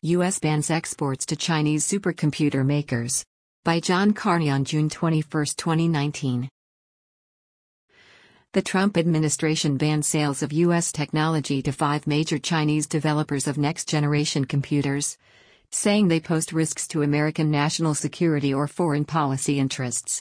U.S. bans exports to Chinese supercomputer makers. By John Carney on June 21, 2019. The Trump administration banned sales of U.S. technology to 5 major Chinese developers of next-generation computers, saying they pose risks to American national security or foreign policy interests.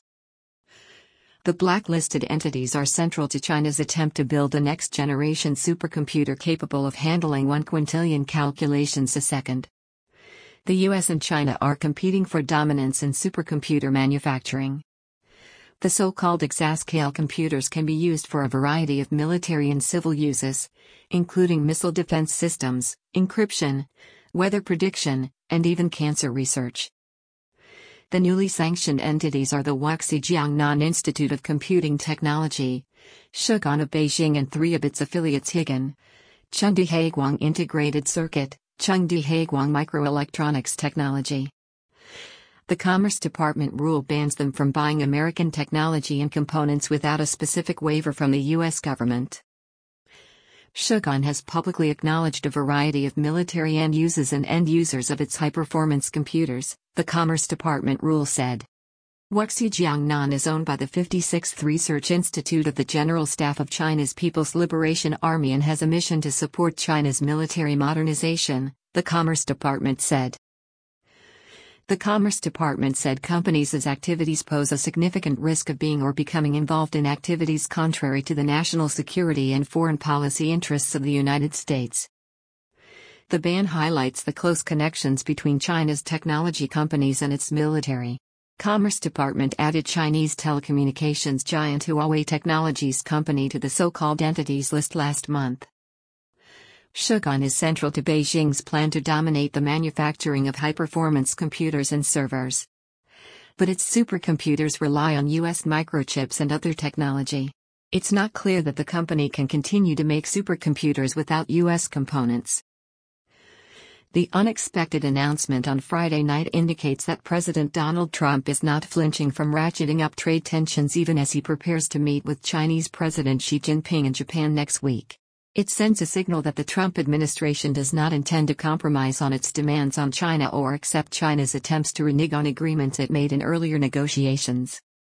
The blacklisted entities are central to China's attempt to build a next-generation supercomputer capable of handling 1 quintillion calculations a second. The US and China are competing for dominance in supercomputer manufacturing. The so-called exascale computers can be used for a variety of military and civil uses, including missile defense systems, encryption, weather prediction, and even cancer research. The newly sanctioned entities are the Wuxi Jiangnan Institute of Computing Technology, Shugon of Beijing, and 3 of its affiliates: Higan, Chengdu Heiguang Integrated Circuit, Chengdu Heiguang Microelectronics Technology. The Commerce Department rule bans them from buying American technology and components without a specific waiver from the U.S. government. Shugon has publicly acknowledged a variety of military end uses and end users of its high-performance computers, the Commerce Department rule said. Wuxi Jiangnan is owned by the 56th Research Institute of the General Staff of China's People's Liberation Army and has a mission to support China's military modernization, the Commerce Department said. The Commerce Department said companies' activities pose a significant risk of being or becoming involved in activities contrary to the national security and foreign policy interests of the United States. The ban highlights the close connections between China's technology companies and its military. Commerce Department added Chinese telecommunications giant Huawei Technologies Company to the so-called entities list last month. Shugon is central to Beijing's plan to dominate the manufacturing of high-performance computers and servers. But its supercomputers rely on U.S. microchips and other technology. It's not clear that the company can continue to make supercomputers without U.S. components. The unexpected announcement on Friday night indicates that President Donald Trump is not flinching from ratcheting up trade tensions even as he prepares to meet with Chinese President Xi Jinping in Japan next week. It sends a signal that the Trump administration does not intend to compromise on its demands on China or accept China's attempts to renege on agreements it made in earlier negotiations.